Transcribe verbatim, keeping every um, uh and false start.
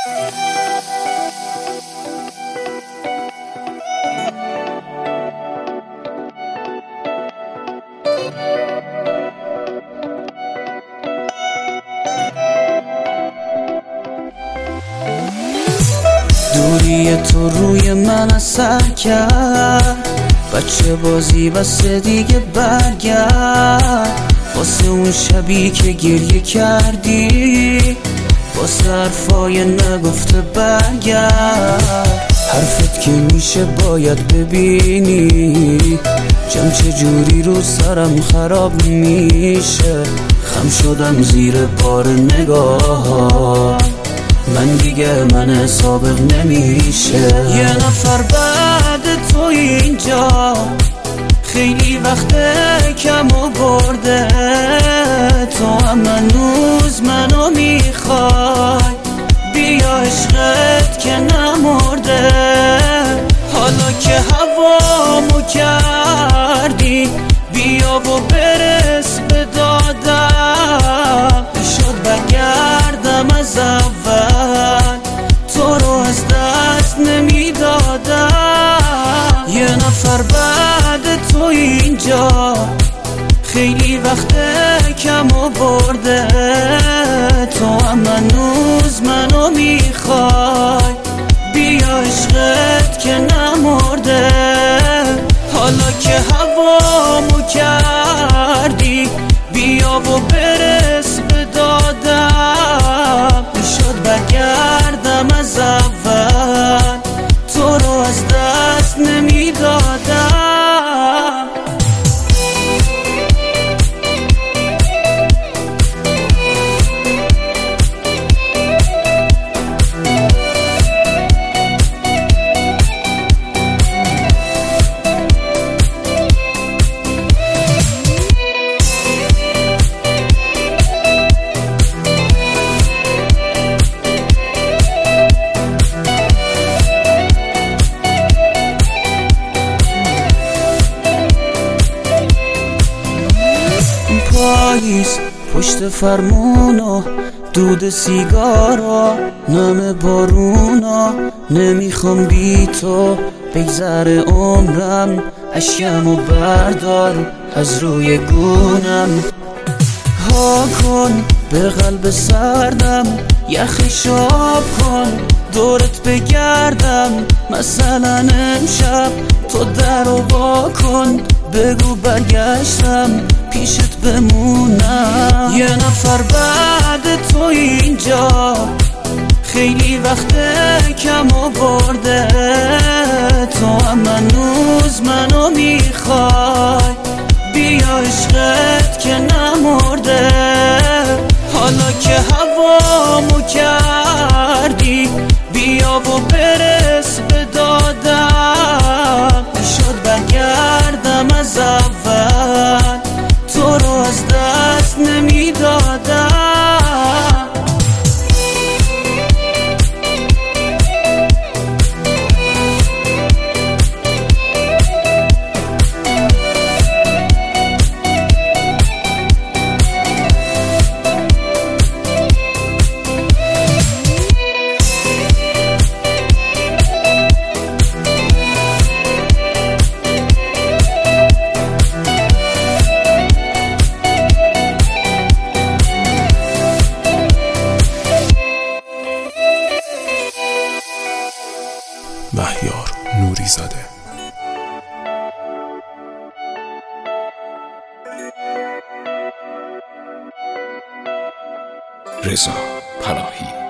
دوری تو روی من اثر کرد، بچه بازی بسه دیگه برگرد. واسه اون شبی که گریه کردی، واسه حرفای نگفته برگرد. حرفت که میشه باید ببینی، جمع چجوری رو سرم خراب میشه. خم شدم زیر بار نگاه، من دیگه من سابق نمیشه. یه نفر بعد تو اینجا، خیلی وقت کم آورده. تو هم هنوز منو میخوای، بیا عشقت که نمرده. حالا که هوامو کردی، بیا و برس به دادم. شد بگردم از اول، تو رو از دست نمیدادم. یه نفر بعد تو اینجا، خیلی وقت کم آورده. تو هم هنوز منو میخوای، بیا عشقت که نمرده. حالا که هوامو کردی، بیا و برس به دادم. شد بگردم از اول، تو رو از دست نمیدادم. پاییز پشت فرمونا، دود سیگارا، نم بارونا. نمیخوام بی تو بگذره عمرم، اشکمو بردار از روی گونم. ها کن به قلب سردم، یخش آب کن دورت بگردم. مثلا امشب تو در و با کن، بگو برگشتم پیشت بمونم. یه نفر بعد تو اینجا، خیلی وقت کم آورده. تو هم هنوز منو میخوای، بیا عشقت که نمرده. حالا که هوامو کردی، بیا و برس به دادم. شد بگردم از اول، تو رو از دست نمیدادم. مهیار نوری‌زاده. رضا پناهی.